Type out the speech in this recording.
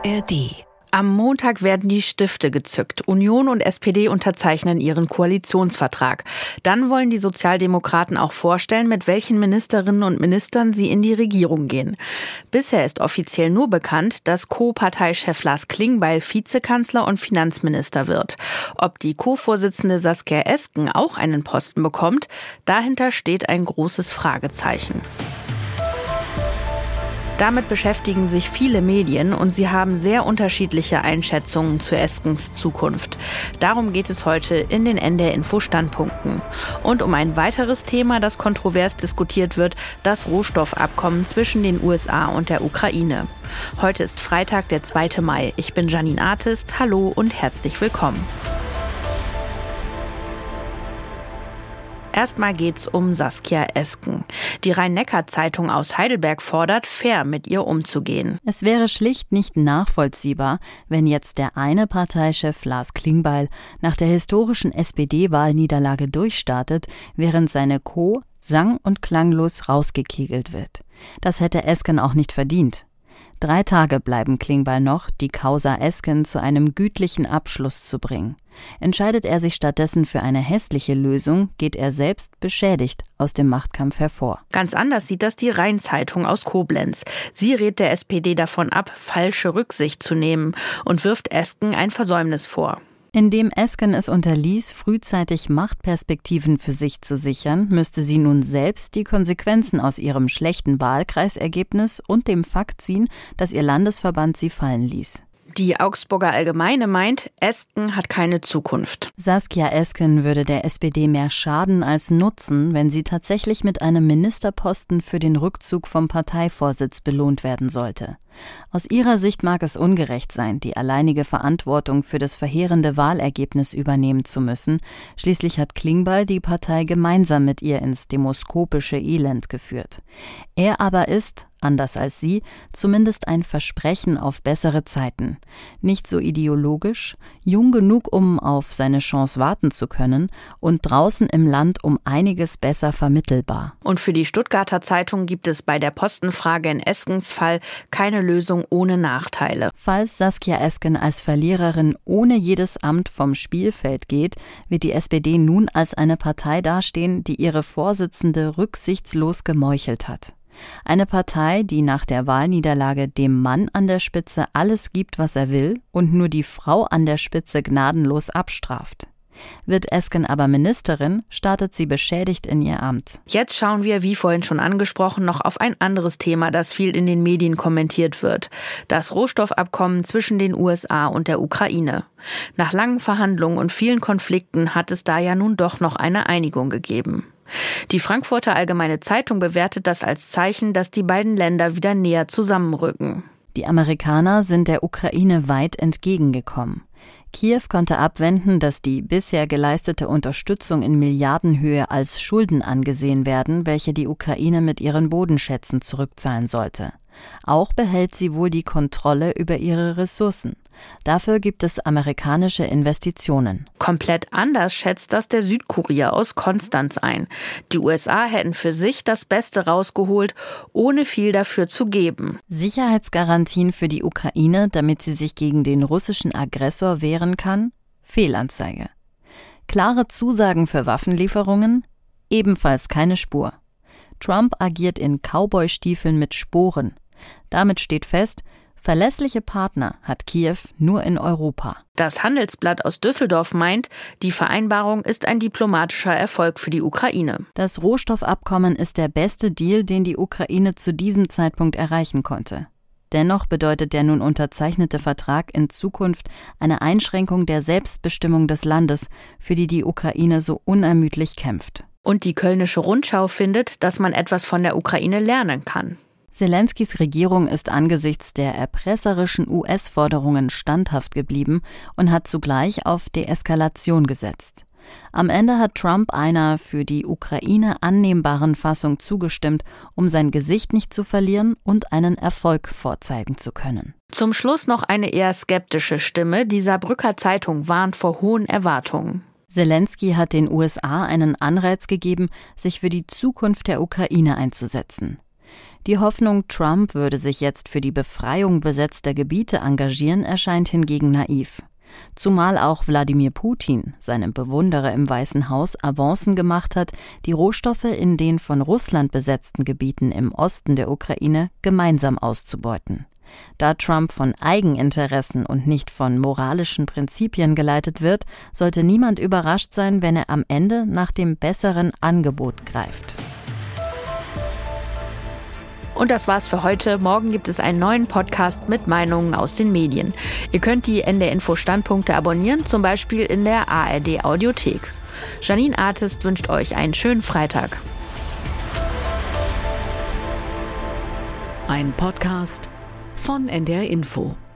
ARD. Am Montag werden die Stifte gezückt. Union und SPD unterzeichnen ihren Koalitionsvertrag. Dann wollen die Sozialdemokraten auch vorstellen, mit welchen Ministerinnen und Ministern sie in die Regierung gehen. Bisher ist offiziell nur bekannt, dass Co-Parteichef Lars Klingbeil Vizekanzler und Finanzminister wird. Ob die Co-Vorsitzende Saskia Esken auch einen Posten bekommt, dahinter steht ein großes Fragezeichen. Damit beschäftigen sich viele Medien und sie haben sehr unterschiedliche Einschätzungen zu Eskens Zukunft. Darum geht es heute in den NDR-Info-Standpunkten. Und um ein weiteres Thema, das kontrovers diskutiert wird, das Rohstoffabkommen zwischen den USA und der Ukraine. Heute ist Freitag, der 2. Mai. Ich bin Janine Artist. Hallo und herzlich willkommen. Erstmal geht's um Saskia Esken. Die Rhein-Neckar-Zeitung aus Heidelberg fordert, fair mit ihr umzugehen. Es wäre schlicht nicht nachvollziehbar, wenn jetzt der eine Parteichef Lars Klingbeil nach der historischen SPD-Wahlniederlage durchstartet, während seine Co. sang- und klanglos rausgekegelt wird. Das hätte Esken auch nicht verdient. 3 Tage bleiben Klingbeil noch, die Causa Esken zu einem gütlichen Abschluss zu bringen. Entscheidet er sich stattdessen für eine hässliche Lösung, geht er selbst beschädigt aus dem Machtkampf hervor. Ganz anders sieht das die Rhein-Zeitung aus Koblenz. Sie rät der SPD davon ab, falsche Rücksicht zu nehmen und wirft Esken ein Versäumnis vor. Indem Esken es unterließ, frühzeitig Machtperspektiven für sich zu sichern, müsste sie nun selbst die Konsequenzen aus ihrem schlechten Wahlkreisergebnis und dem Fakt ziehen, dass ihr Landesverband sie fallen ließ. Die Augsburger Allgemeine meint, Esken hat keine Zukunft. Saskia Esken würde der SPD mehr schaden als nutzen, wenn sie tatsächlich mit einem Ministerposten für den Rückzug vom Parteivorsitz belohnt werden sollte. Aus ihrer Sicht mag es ungerecht sein, die alleinige Verantwortung für das verheerende Wahlergebnis übernehmen zu müssen. Schließlich hat Klingbeil die Partei gemeinsam mit ihr ins demoskopische Elend geführt. Er aber ist, anders als sie, zumindest ein Versprechen auf bessere Zeiten. Nicht so ideologisch, jung genug, um auf seine Chance warten zu können und draußen im Land um einiges besser vermittelbar. Und für die Stuttgarter Zeitung gibt es bei der Postenfrage in Eskens Fall keine Lösung ohne Nachteile. Falls Saskia Esken als Verliererin ohne jedes Amt vom Spielfeld geht, wird die SPD nun als eine Partei dastehen, die ihre Vorsitzende rücksichtslos gemeuchelt hat. Eine Partei, die nach der Wahlniederlage dem Mann an der Spitze alles gibt, was er will, und nur die Frau an der Spitze gnadenlos abstraft. Wird Esken aber Ministerin, startet sie beschädigt in ihr Amt. Jetzt schauen wir, wie vorhin schon angesprochen, noch auf ein anderes Thema, das viel in den Medien kommentiert wird. Das Rohstoffabkommen zwischen den USA und der Ukraine. Nach langen Verhandlungen und vielen Konflikten hat es da ja nun doch noch eine Einigung gegeben. Die Frankfurter Allgemeine Zeitung bewertet das als Zeichen, dass die beiden Länder wieder näher zusammenrücken. Die Amerikaner sind der Ukraine weit entgegengekommen. Kiew konnte abwenden, dass die bisher geleistete Unterstützung in Milliardenhöhe als Schulden angesehen werden, welche die Ukraine mit ihren Bodenschätzen zurückzahlen sollte. Auch behält sie wohl die Kontrolle über ihre Ressourcen. Dafür gibt es amerikanische Investitionen. Komplett anders schätzt das der Südkurier aus Konstanz ein. Die USA hätten für sich das Beste rausgeholt, ohne viel dafür zu geben. Sicherheitsgarantien für die Ukraine, damit sie sich gegen den russischen Aggressor wehren kann? Fehlanzeige. Klare Zusagen für Waffenlieferungen? Ebenfalls keine Spur. Trump agiert in Cowboy-Stiefeln mit Sporen. Damit steht fest, verlässliche Partner hat Kiew nur in Europa. Das Handelsblatt aus Düsseldorf meint, die Vereinbarung ist ein diplomatischer Erfolg für die Ukraine. Das Rohstoffabkommen ist der beste Deal, den die Ukraine zu diesem Zeitpunkt erreichen konnte. Dennoch bedeutet der nun unterzeichnete Vertrag in Zukunft eine Einschränkung der Selbstbestimmung des Landes, für die die Ukraine so unermüdlich kämpft. Und die Kölnische Rundschau findet, dass man etwas von der Ukraine lernen kann. Zelenskys Regierung ist angesichts der erpresserischen US-Forderungen standhaft geblieben und hat zugleich auf Deeskalation gesetzt. Am Ende hat Trump einer für die Ukraine annehmbaren Fassung zugestimmt, um sein Gesicht nicht zu verlieren und einen Erfolg vorzeigen zu können. Zum Schluss noch eine eher skeptische Stimme. Die Saarbrücker Zeitung warnt vor hohen Erwartungen. Zelensky hat den USA einen Anreiz gegeben, sich für die Zukunft der Ukraine einzusetzen. Die Hoffnung, Trump würde sich jetzt für die Befreiung besetzter Gebiete engagieren, erscheint hingegen naiv. Zumal auch Wladimir Putin, seinem Bewunderer im Weißen Haus, Avancen gemacht hat, die Rohstoffe in den von Russland besetzten Gebieten im Osten der Ukraine gemeinsam auszubeuten. Da Trump von Eigeninteressen und nicht von moralischen Prinzipien geleitet wird, sollte niemand überrascht sein, wenn er am Ende nach dem besseren Angebot greift. Und das war's für heute. Morgen gibt es einen neuen Podcast mit Meinungen aus den Medien. Ihr könnt die NDR Info Standpunkte abonnieren, zum Beispiel in der ARD Audiothek. Janine Artist wünscht euch einen schönen Freitag. Ein Podcast von NDR Info.